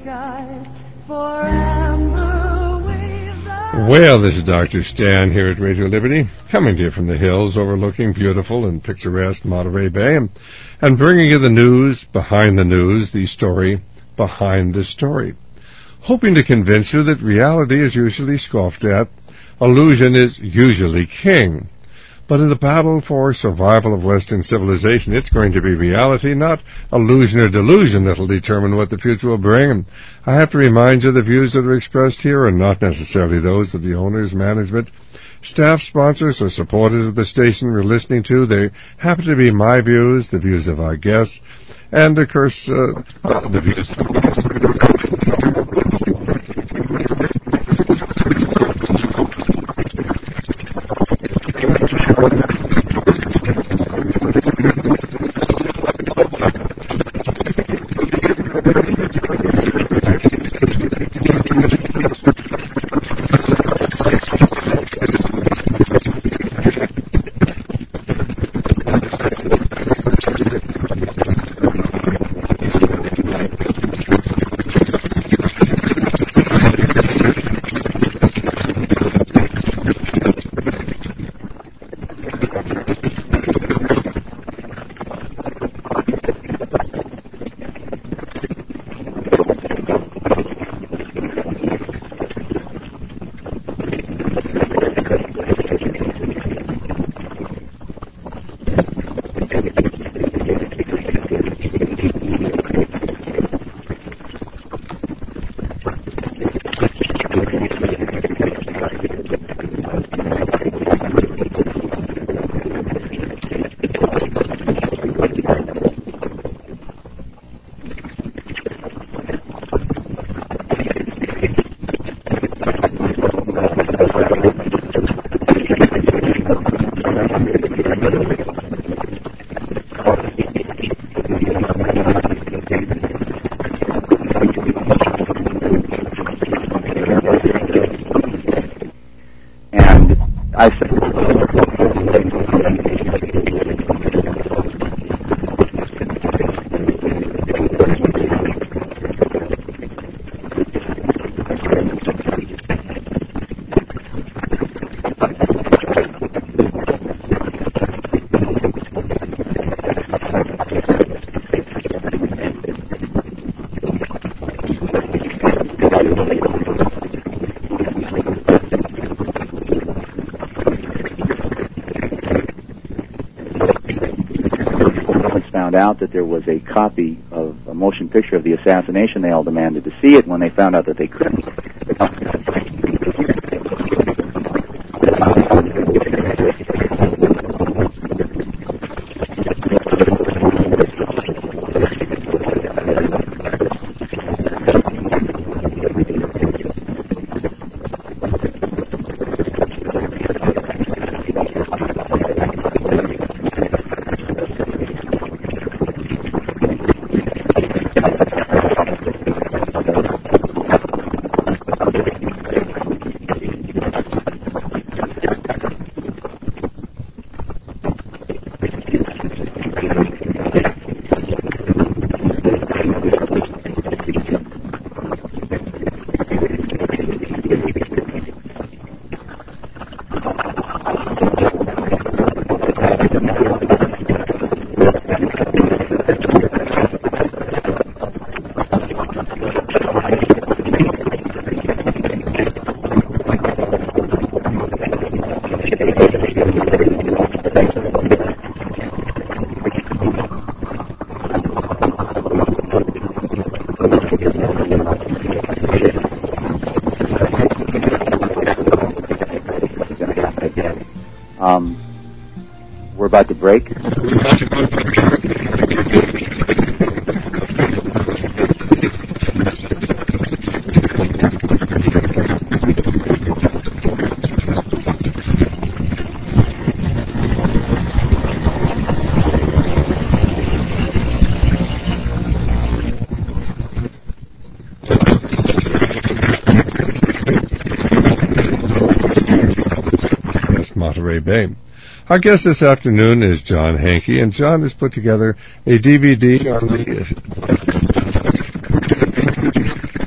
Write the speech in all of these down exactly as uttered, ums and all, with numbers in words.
skies for amber waves. Well, this is Doctor Stan here at Radio Liberty, coming to you from the hills overlooking beautiful and picturesque Monterey Bay, and, and bringing you the news behind the news, the story behind the story. Hoping to convince you that reality is usually scoffed at, illusion is usually king. But in the battle for survival of Western civilization, it's going to be reality, not illusion or delusion, that will determine what the future will bring. I have to remind you the views that are expressed here are not necessarily those of the owners, management, staff, sponsors, or supporters of the station we're listening to. They happen to be my views, the views of our guests, and, of course, uh, the views of out that there was a copy of a motion picture of the assassination. They all demanded to see it. When they found out that they couldn't, um, we're about to break. Monterey Bay. Our guest this afternoon is John Hankey, and John has put together a D V D on the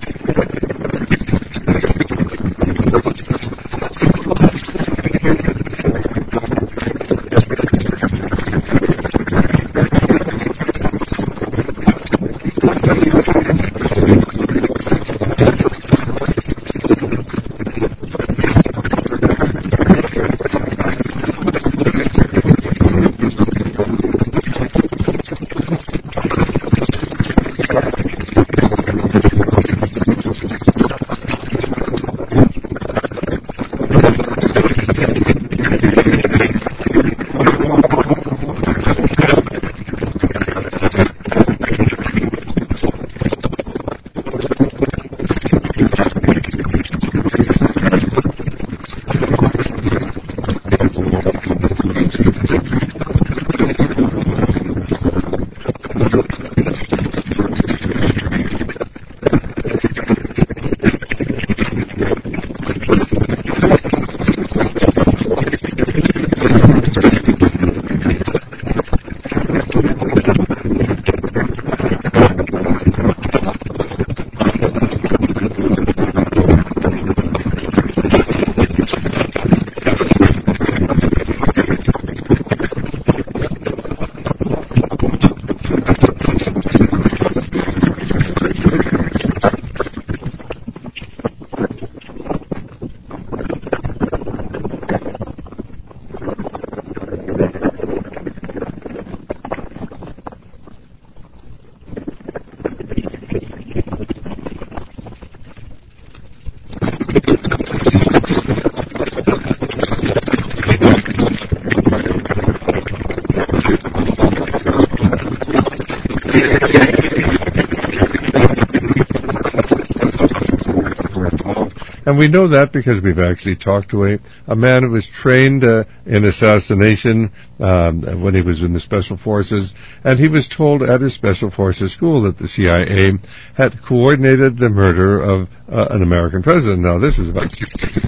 And we know that because we've actually talked to a, a man who was trained uh, in assassination um, when he was in the Special Forces, and he was told at his Special Forces school that the C I A had coordinated the murder of uh, an American president. Now, this is about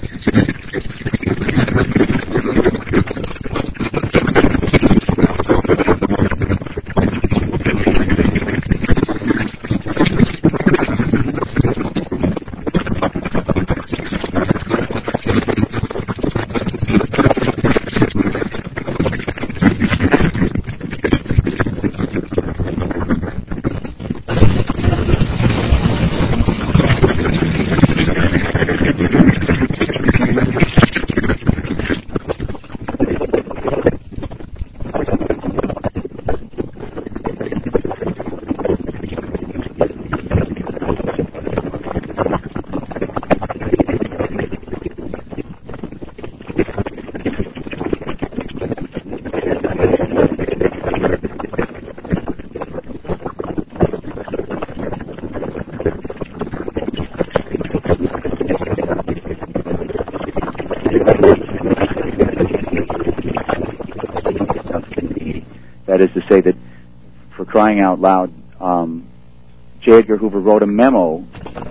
That is to say that, for crying out loud, um, J. Edgar Hoover wrote a memo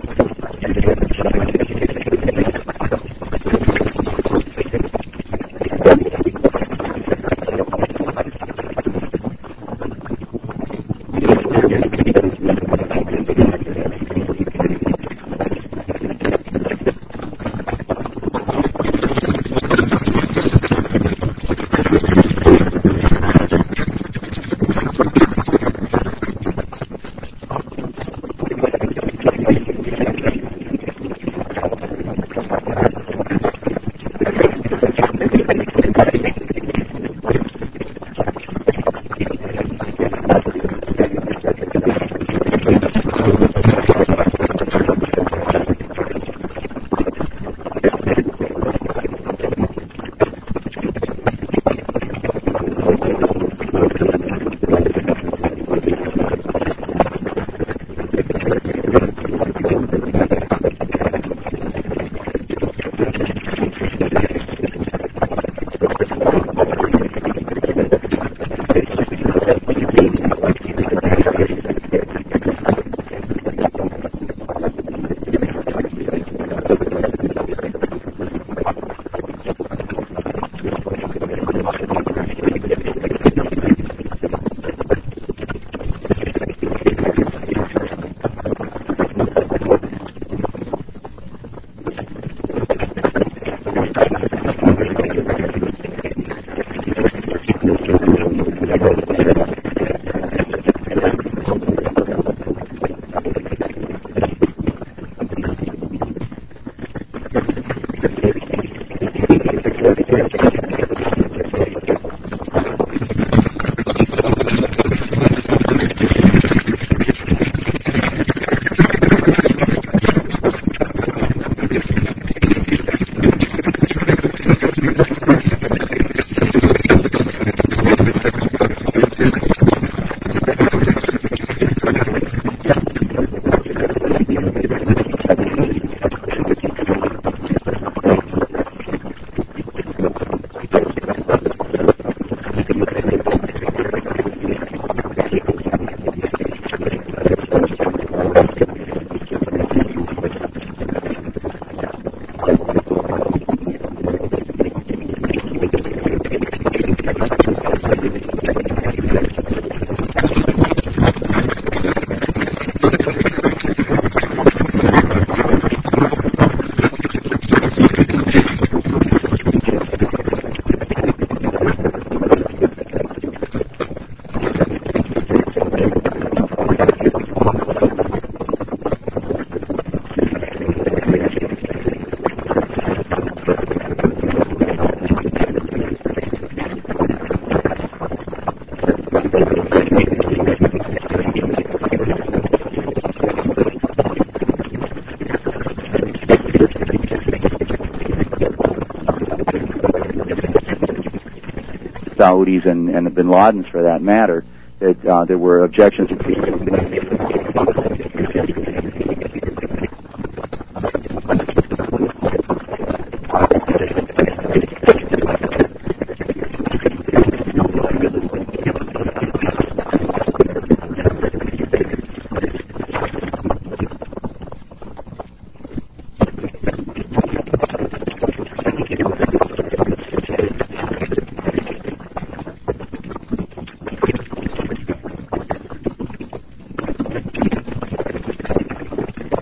Saudis and, and the Bin Ladens, for that matter, that uh, there were objections.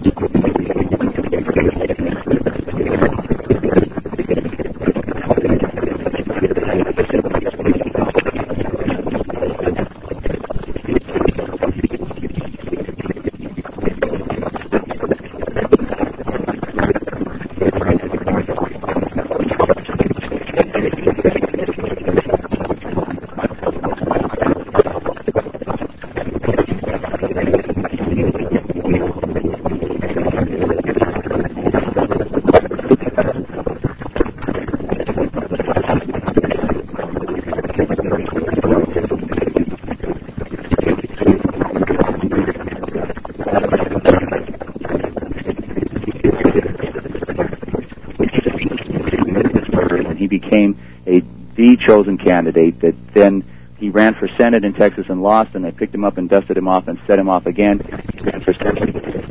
Became a the chosen candidate. That then he ran for Senate in Texas and lost, and they picked him up and dusted him off and set him off again. He ran for Senate.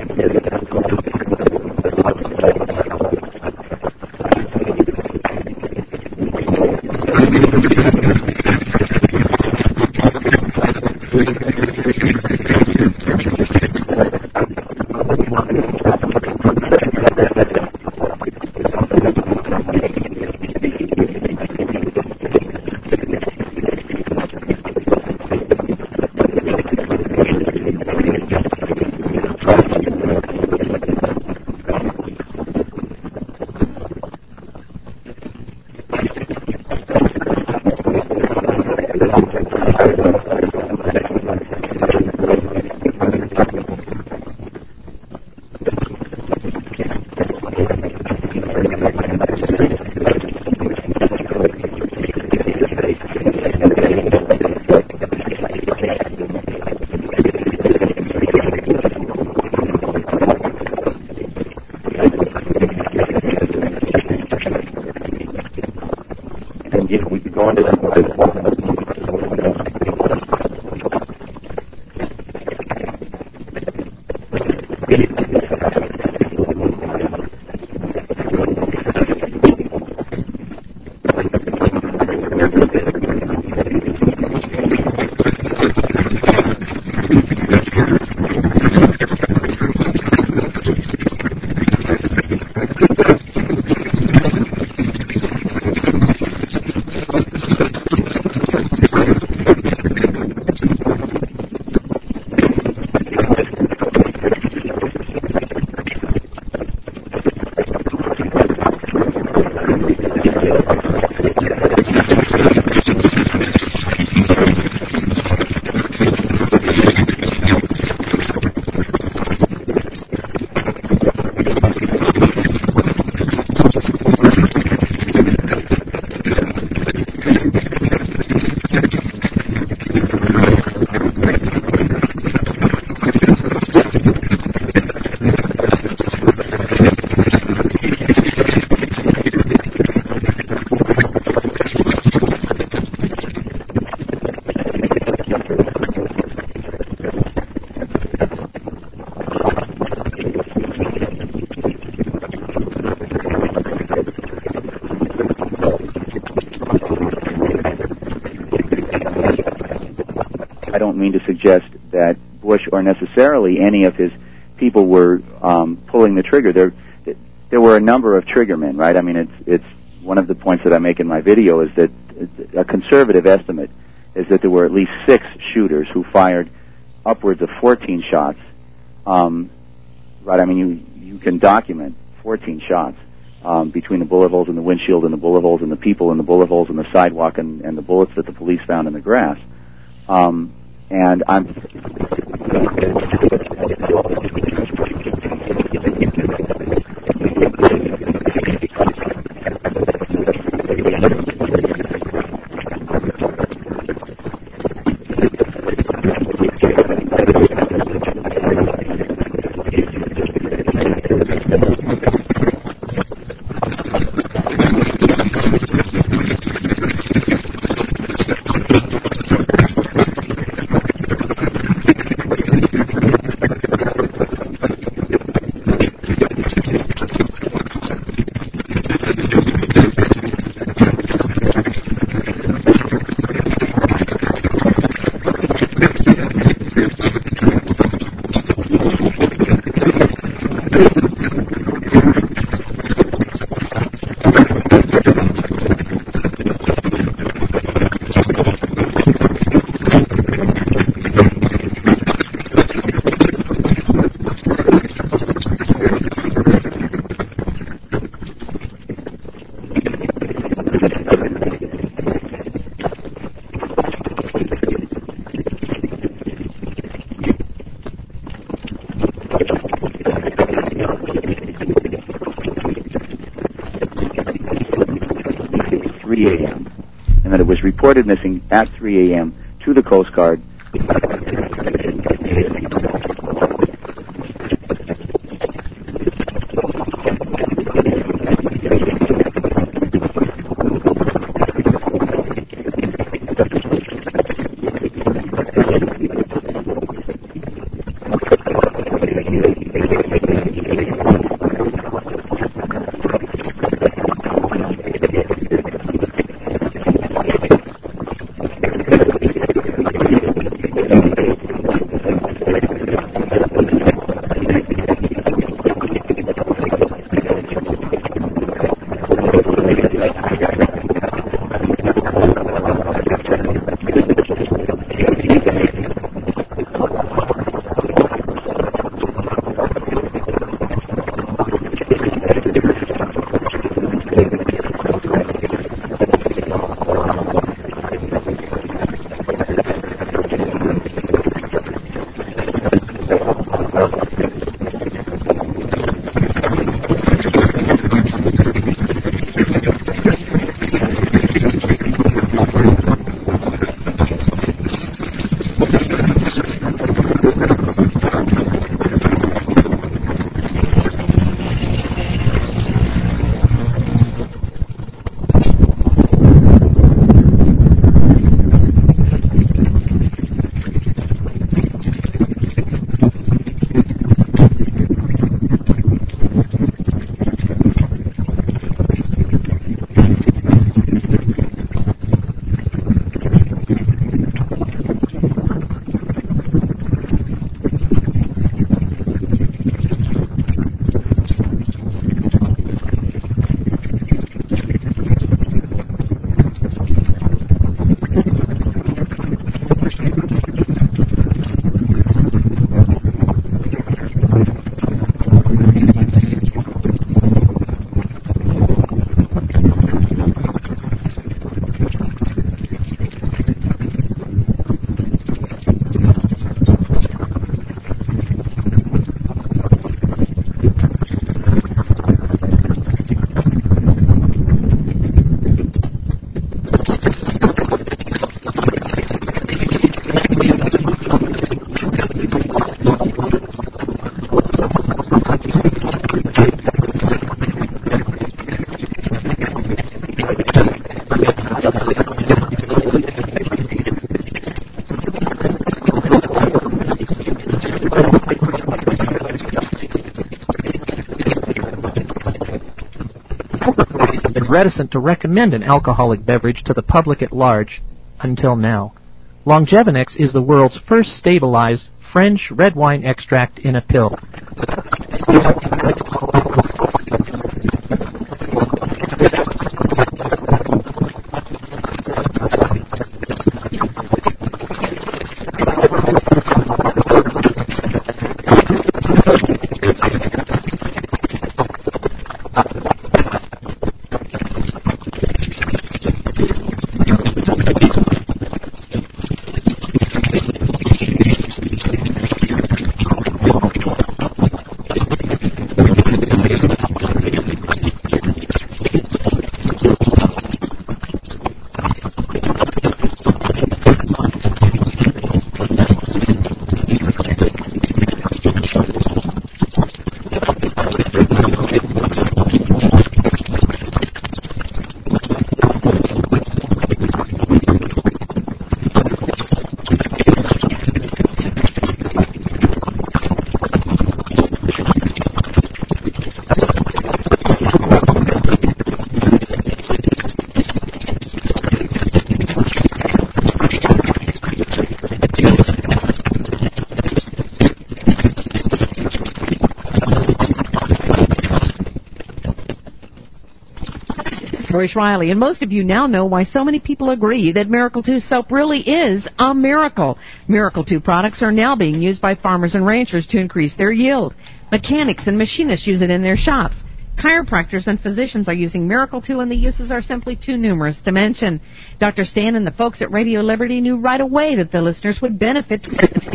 I don't mean to suggest that Bush or necessarily any of his people were um, pulling the trigger. There, there were a number of triggermen, right? I mean, it's it's one of the points that I make in my video is that a conservative estimate is that there were at least six shooters who fired upwards of fourteen shots. Um, right? I mean, you you can document fourteen shots um, between the bullet holes in the windshield and the bullet holes in the people and the bullet holes in the sidewalk and, and the bullets that the police found in the grass. Um, and I'm three a.m. and that it was reported missing at three a.m. to the Coast Guard. Reticent to recommend an alcoholic beverage to the public at large until now. Longevinex is the world's first stabilized French red wine extract in a pill. Joyce Riley, and most of you now know why so many people agree that Miracle two soap really is a miracle. Miracle two products are now being used by farmers and ranchers to increase their yield. Mechanics and machinists use it in their shops. Chiropractors and physicians are using Miracle two, and the uses are simply too numerous to mention. Doctor Stan and the folks at Radio Liberty knew right away that the listeners would benefit.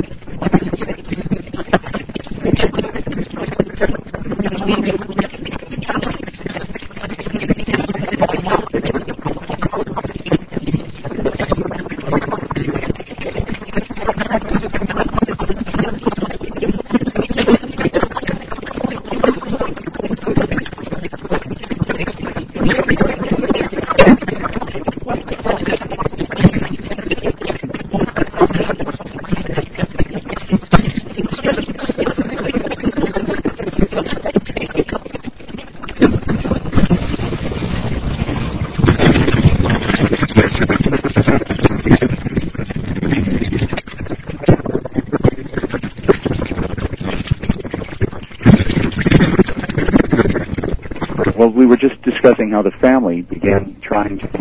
Well, we were just discussing how the family began trying to...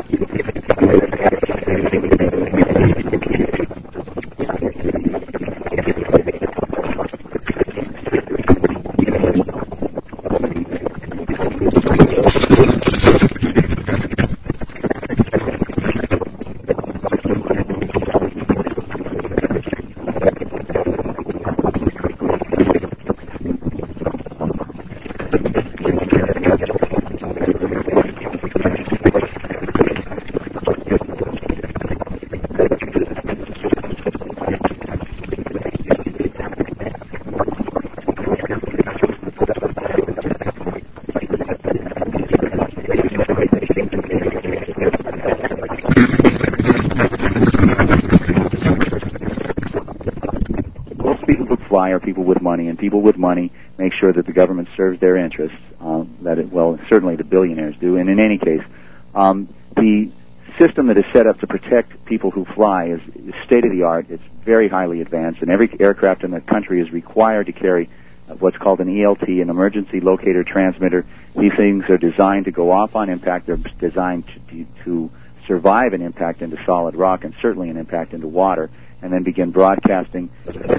Are people with money, and people with money make sure that the government serves their interests. Um, that it, well, certainly the billionaires do. And in any case, um, the system that is set up to protect people who fly is, is state of the art. It's very highly advanced, and every aircraft in the country is required to carry uh, what's called an E L T, an emergency locator transmitter. These things are designed to go off on impact. They're designed to, to survive an impact into solid rock, and certainly an impact into water, and then begin broadcasting.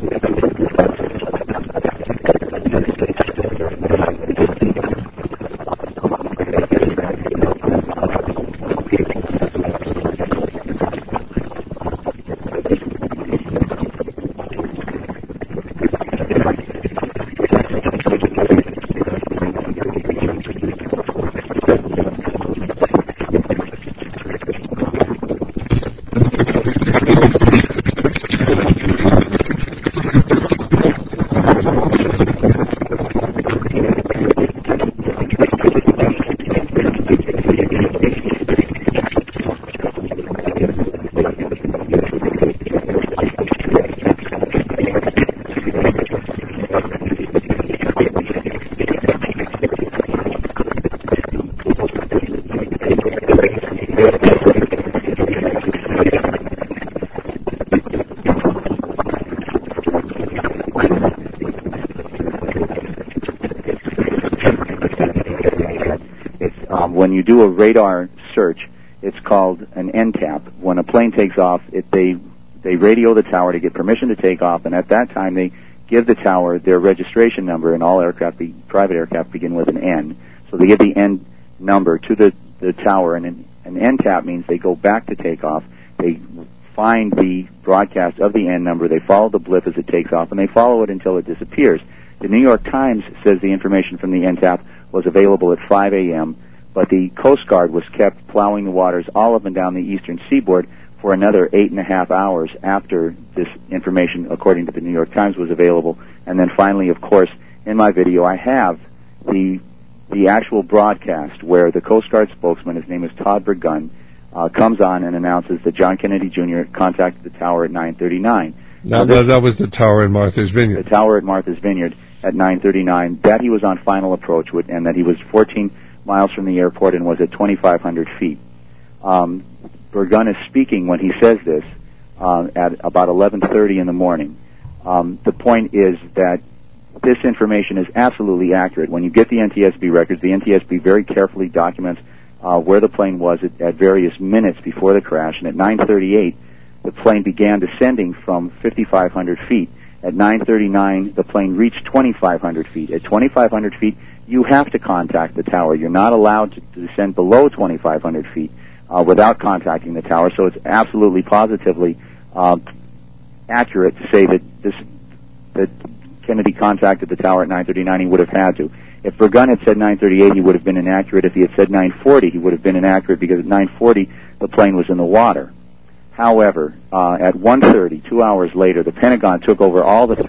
When you do a radar search, it's called an N TAP. When a plane takes off, it, they they radio the tower to get permission to take off, and at that time they give the tower their registration number, and all aircraft, be, private aircraft, begin with an N. So they give the N number to the, the tower, and an, an N TAP means they go back to takeoff. They find the broadcast of the N number, they follow the blip as it takes off, and they follow it until it disappears. The New York Times says the information from the N TAP was available at five a.m., but the Coast Guard was kept plowing the waters all up and down the eastern seaboard for another eight and a half hours after this information, according to the New York Times, was available. And then finally, of course, in my video, I have the the actual broadcast where the Coast Guard spokesman, his name is Todd Burgun, uh, comes on and announces that John Kennedy Junior contacted the tower at nine thirty-nine. Now, that, that was the tower in Martha's Vineyard. The tower at Martha's Vineyard at nine thirty-nine, that he was on final approach with, and that he was fourteen miles from the airport and was at twenty-five hundred feet. Um, Burgun is speaking when he says this uh, at about eleven thirty in the morning. Um, the point is that this information is absolutely accurate. When you get the N T S B records, the N T S B very carefully documents uh, where the plane was at, at various minutes before the crash, and at nine thirty-eight, the plane began descending from fifty-five hundred feet. At nine thirty-nine, the plane reached twenty-five hundred feet. At twenty-five hundred feet, you have to contact the tower. You're not allowed to, to descend below twenty-five hundred feet uh, without contacting the tower, so it's absolutely positively uh, accurate to say that this that Kennedy contacted the tower at nine thirty-nine. He would have had to. If Burgun had said nine thirty-eight, he would have been inaccurate. If he had said nine forty, he would have been inaccurate because at nine forty, the plane was in the water. However, uh, at one thirty, two hours later, the Pentagon took over all the...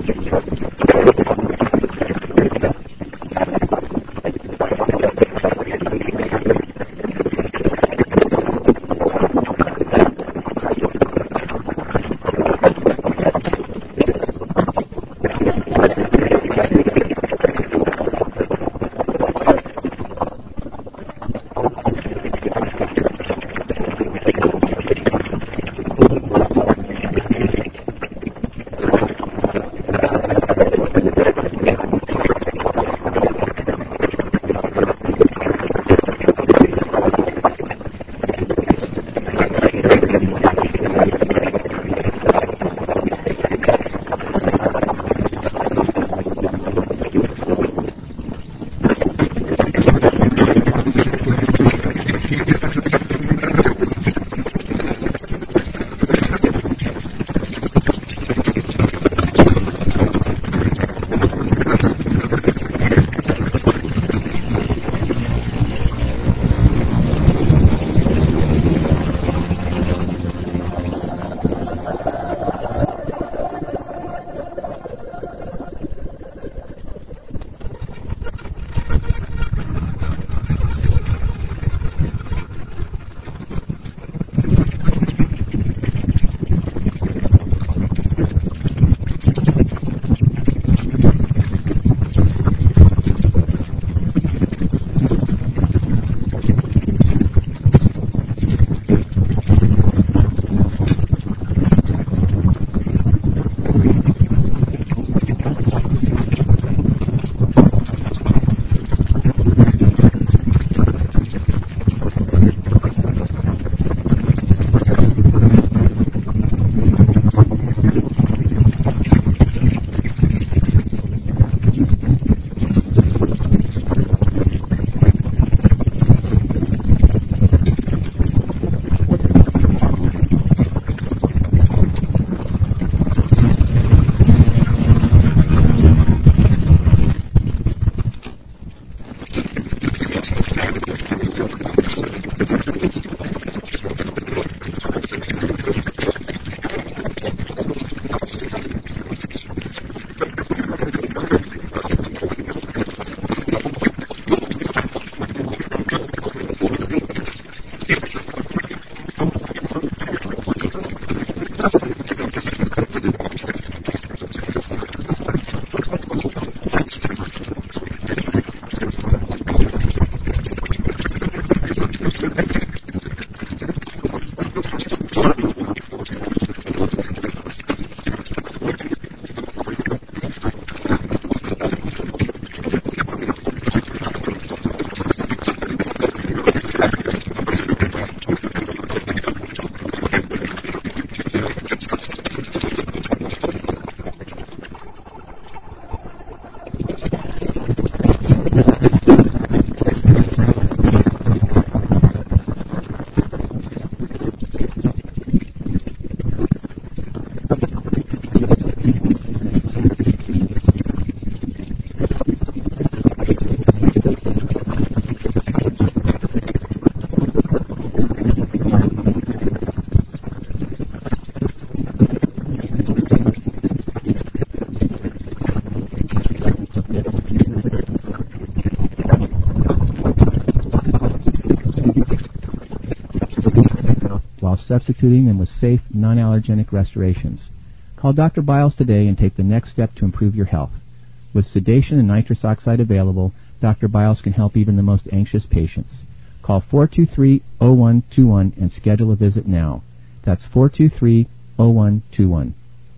substituting them with safe, non-allergenic restorations. Call Doctor Biles today and take the next step to improve your health. With sedation and nitrous oxide available, Doctor Biles can help even the most anxious patients. Call four two three, zero one two one and schedule a visit now. That's four two three, zero one two one.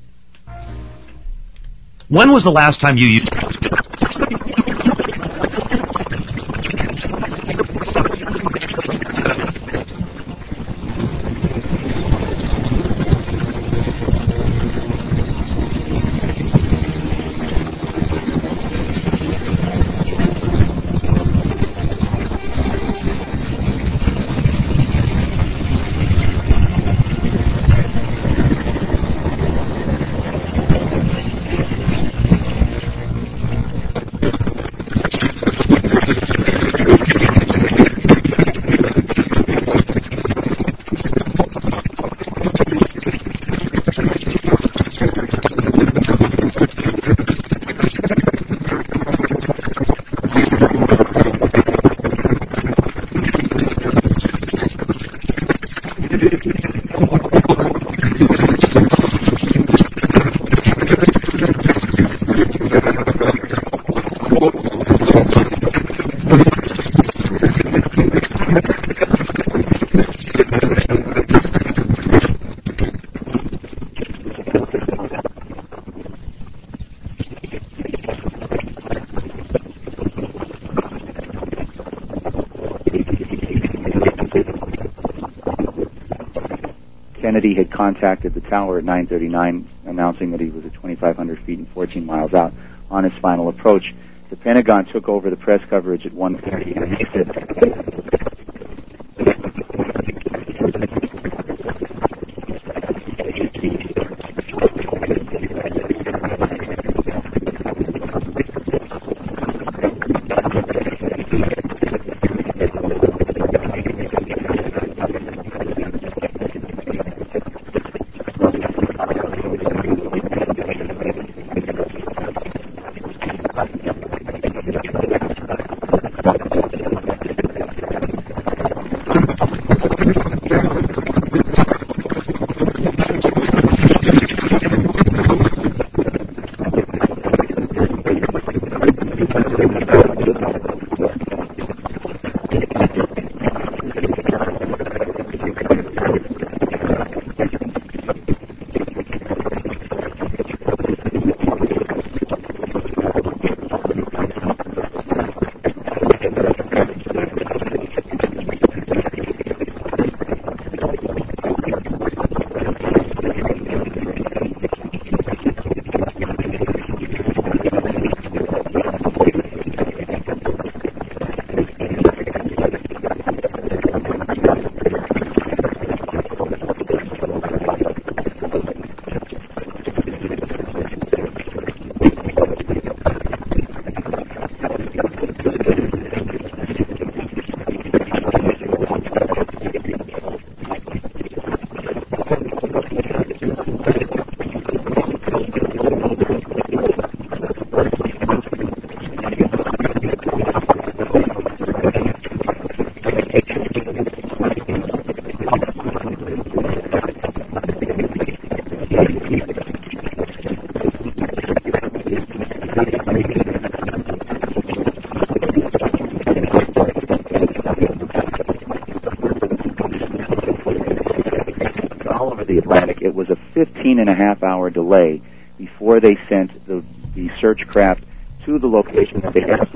When was the last time you used... Kennedy had contacted the tower at nine thirty-nine, announcing that he was at twenty-five hundred feet and fourteen miles out on his final approach. The Pentagon took over the press coverage at one thirty, and they said... It was a fifteen and a half hour delay before they sent the, the search craft to the location that they had.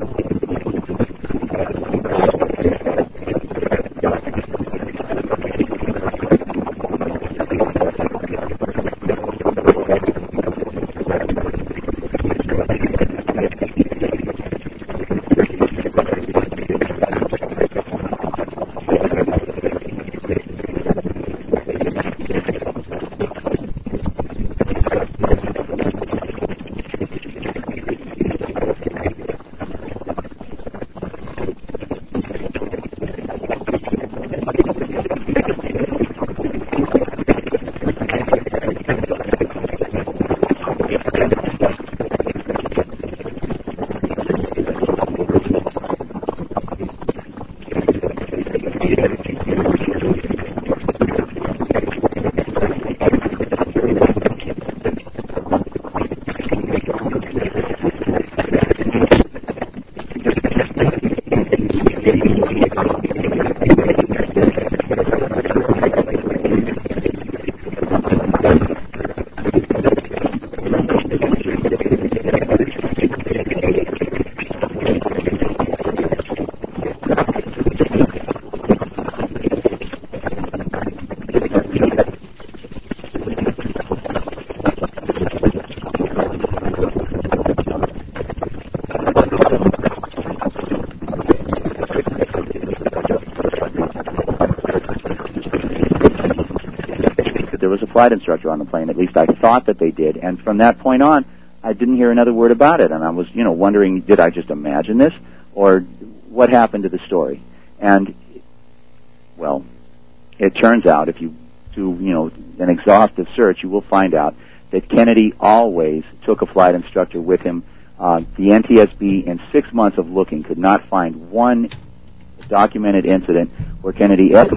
Flight instructor on the plane. At least I thought that they did, and from that point on, I didn't hear another word about it. And I was, you know, wondering, did I just imagine this, or what happened to the story? And well, it turns out, if you do, you know, an exhaustive search, you will find out that Kennedy always took a flight instructor with him. Uh, the N T S B, in six months of looking, could not find one documented incident where Kennedy ever.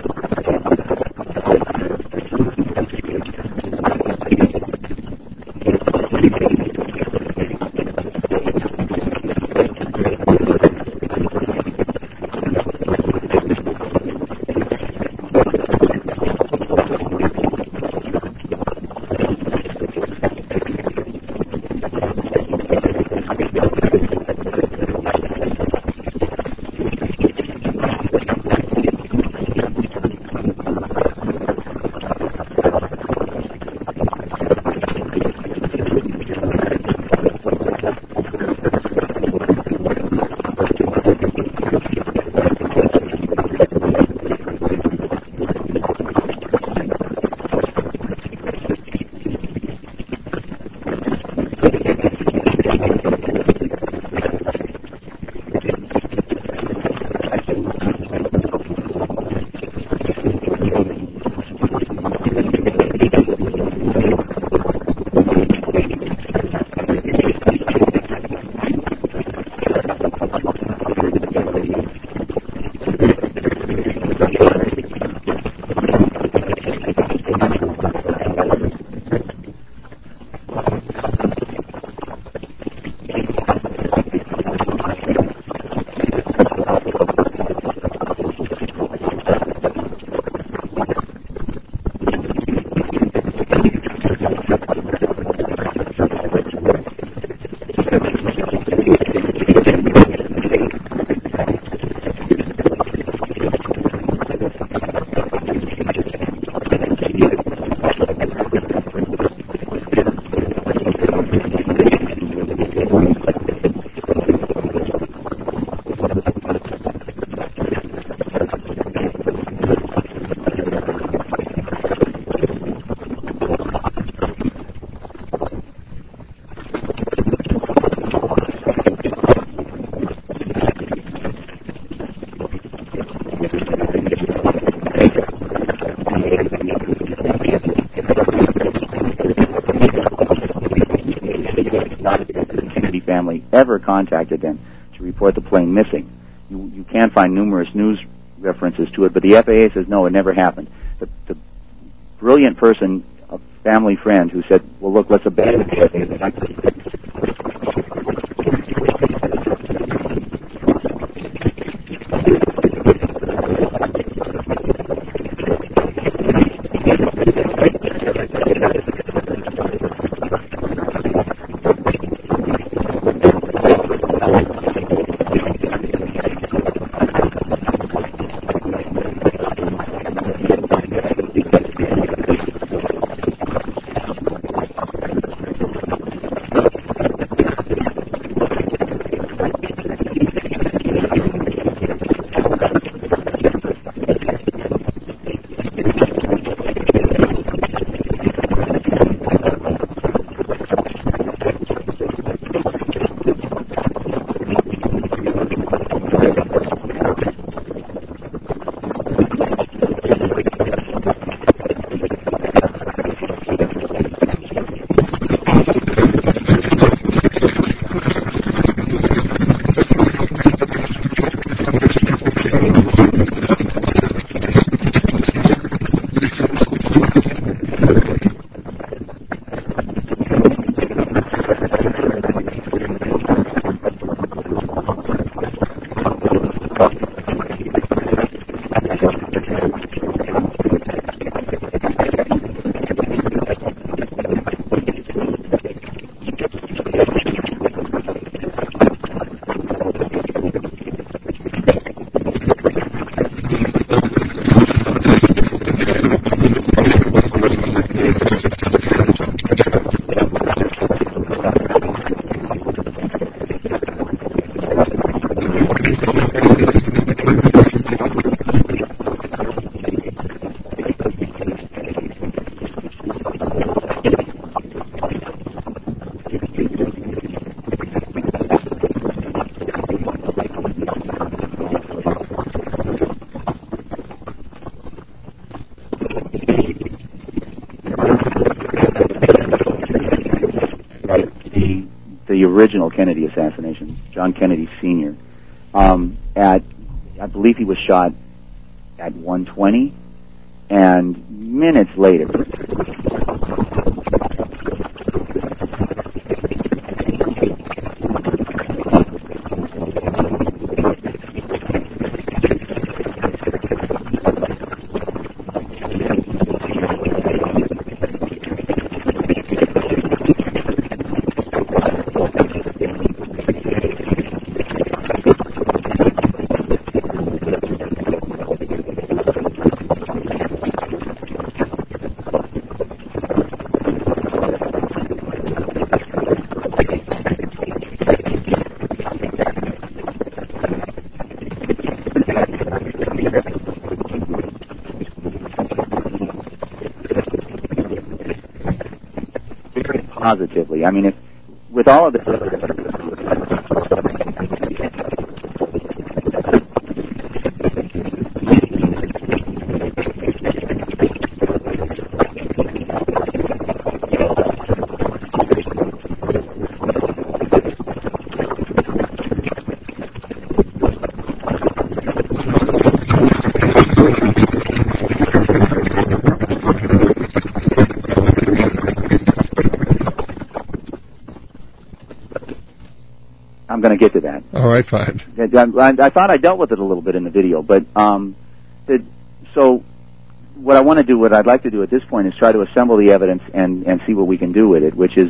Ever contacted them to report the plane missing. You, you can find numerous news references to it, but the F A A says no, it never happened. The, the brilliant person, a family friend, who said, well, look, let's abandon the F A A. The original Kennedy assassination, John Kennedy Senior Um, at, I believe he was shot at one twenty, and minutes later, positively. I mean, if with all of this, going to get to that. All right, fine. I, I thought I dealt with it a little bit in the video, but um, the, so what I want to do, what I'd like to do at this point is try to assemble the evidence and, and see what we can do with it, which is...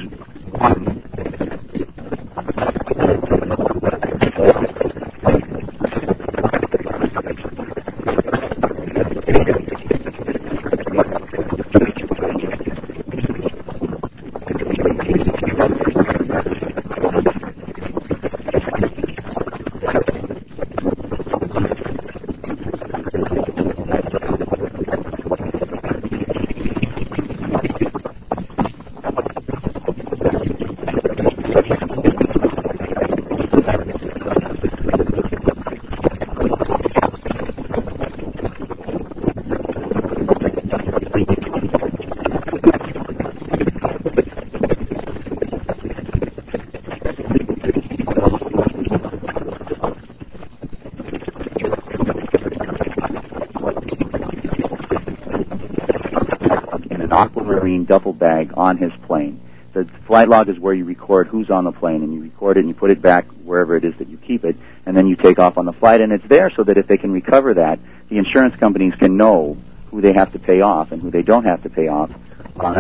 Aquamarine duffel bag on his plane. The flight log is where you record who's on the plane, and you record it and you put it back wherever it is that you keep it, and then you take off on the flight. And it's there so that if they can recover that, the insurance companies can know who they have to pay off and who they don't have to pay off. Uh,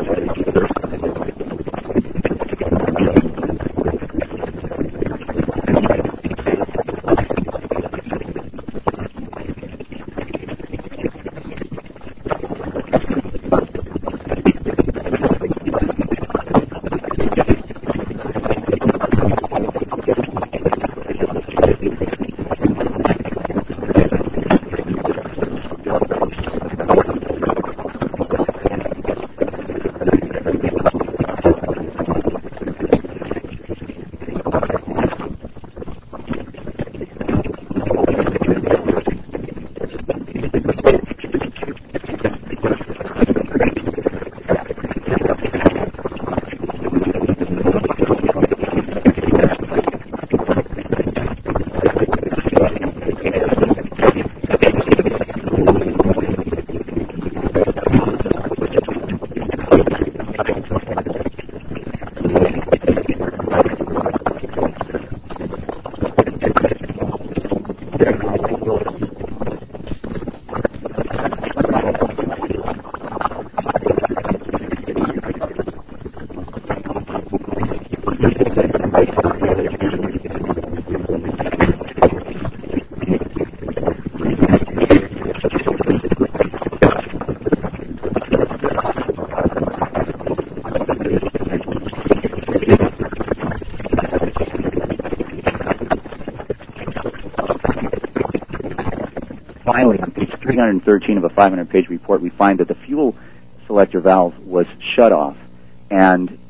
Finally, on page three hundred thirteen of a five hundred page report, we find that the fuel selector valve was shut off. And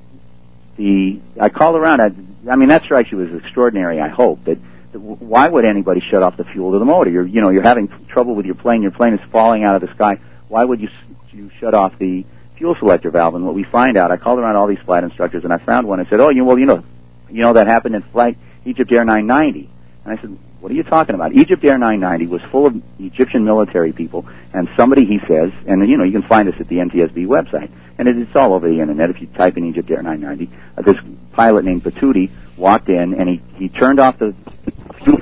the I called around. I, I mean, that strikes you as extraordinary, I hope. That, that why would anybody shut off the fuel to the motor? You're, you know, you're having trouble with your plane. Your plane is falling out of the sky. Why would you, you shut off the fuel selector valve? And what we find out, I called around all these flight instructors, and I found one. I said, oh, you, well, you know, you know that happened in flight Egypt Air nine ninety. And I said, what are you talking about? Egypt Air nine ninety was full of Egyptian military people, and somebody, he says, and, you know, you can find this at the N T S B website, and it, it's all over the Internet. If you type in Egypt Air nine ninety, uh, this pilot named Patouti walked in, and he, he turned off the fuel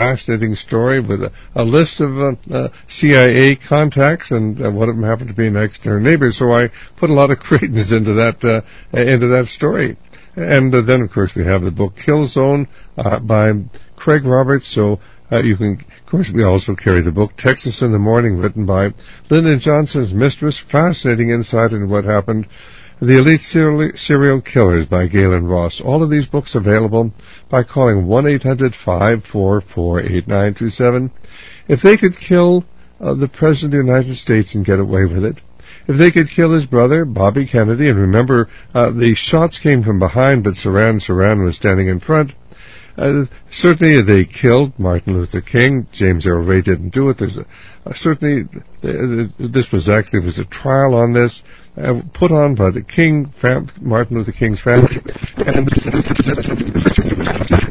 fascinating story with a, a list of uh, uh, C I A contacts, and uh, one of them happened to be an next-door neighbor. So I put a lot of credence into that uh, into that story. And uh, then, of course, we have the book Kill Zone uh, by Craig Roberts. So uh, you can, of course, we also carry the book Texas in the Morning, written by Lyndon Johnson's mistress. Fascinating insight into what happened. The Elite Serial, Serial Killers by Galen Ross. All of these books available by calling one eight hundred five four four eight nine two seven. If they could kill uh, the President of the United States and get away with it, if they could kill his brother, Bobby Kennedy, and remember, uh, the shots came from behind, but Saran Saran was standing in front. Uh, certainly they killed Martin Luther King. James Earl Ray didn't do it. There's a, uh, certainly, uh, this was actually, was a trial on this, uh, put on by the King, fam- Martin Luther King's family. And